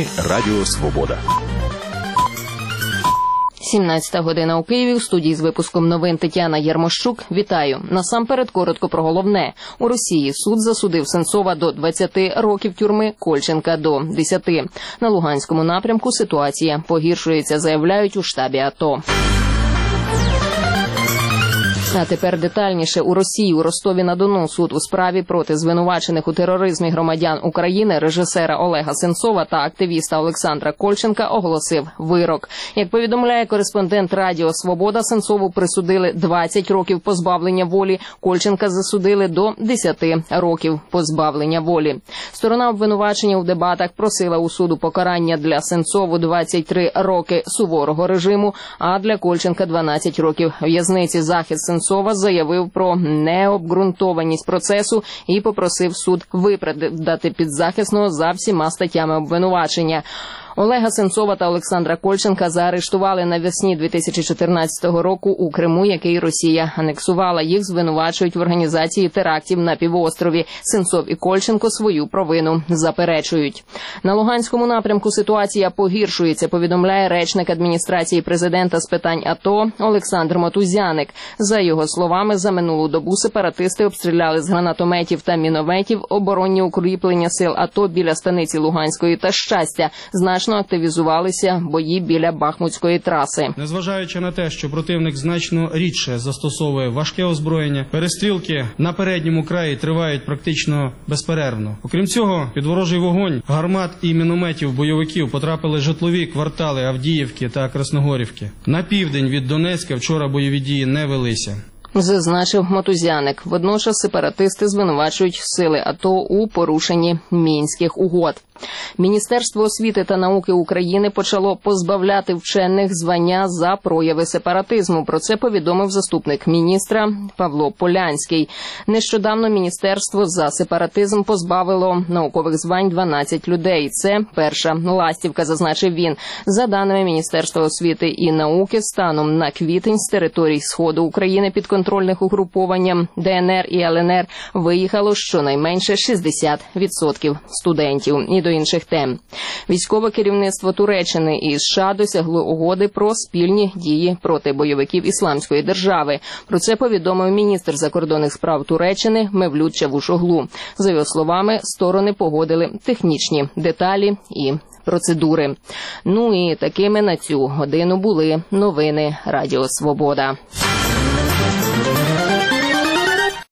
Новини Радіо Свобода. 17 година у Києві. У студії з випуском новин Тетяна Єрмощук. Вітаю. Насамперед коротко про головне. У Росії суд засудив Сенцова до 20 років тюрми, Кольченка до 10. На Луганському напрямку ситуація погіршується, заявляють у штабі АТО. А тепер детальніше. У Росії, у Ростові-на-Дону суд у справі проти звинувачених у тероризмі громадян України, режисера Олега Сенцова та активіста Олександра Кольченка оголосив вирок. Як повідомляє кореспондент Радіо Свобода, Сенцову присудили 20 років позбавлення волі, Кольченка засудили до 10 років позбавлення волі. Сторона обвинувачення у дебатах просила у суду покарання для Сенцову 23 роки суворого режиму, а для Кольченка 12 років в'язниці. Захист Сенцова заявив про необґрунтованість процесу і попросив суд виправдати підзахисного за всіма статтями обвинувачення. Олега Сенцова та Олександра Кольченка заарештували навесні 2014 року у Криму, який Росія анексувала. Їх звинувачують в організації терактів на півострові. Сенцов і Кольченко свою провину заперечують. На Луганському напрямку ситуація погіршується, повідомляє речник адміністрації президента з питань АТО Олександр Мотузяник. За його словами, за минулу добу сепаратисти обстріляли з гранатометів та мінометів оборонні укріплення сил АТО біля станиці Луганської та Щастя. Значно активізувалися бої біля Бахмутської траси. Незважаючи на те, що противник значно рідше застосовує важке озброєння, перестрілки на передньому краї тривають практично безперервно. Окрім цього, під ворожий вогонь гармат і мінометів бойовиків потрапили житлові квартали Авдіївки та Красногорівки. На південь від Донецька вчора бойові дії не велися, зазначив Мотузяник. Водночас сепаратисти звинувачують сили АТО у порушенні Мінських угод. Міністерство освіти та науки України почало позбавляти вчених звання за прояви сепаратизму. Про це повідомив заступник міністра Павло Полянський. Нещодавно міністерство за сепаратизм позбавило наукових звань 12 людей. Це перша ластівка, зазначив він. За даними Міністерства освіти і науки, станом на квітень з територій Сходу України підконтрольних угрупованням ДНР і ЛНР виїхало щонайменше 60% студентів. І до інших тем. Військове керівництво Туреччини і США досягли угоди про спільні дії проти бойовиків Ісламської держави. Про це повідомив міністр закордонних справ Туреччини Мевлют Чавушоглу. За його словами, сторони погодили технічні деталі і процедури. Ну і такими на цю годину були новини Радіо Свобода.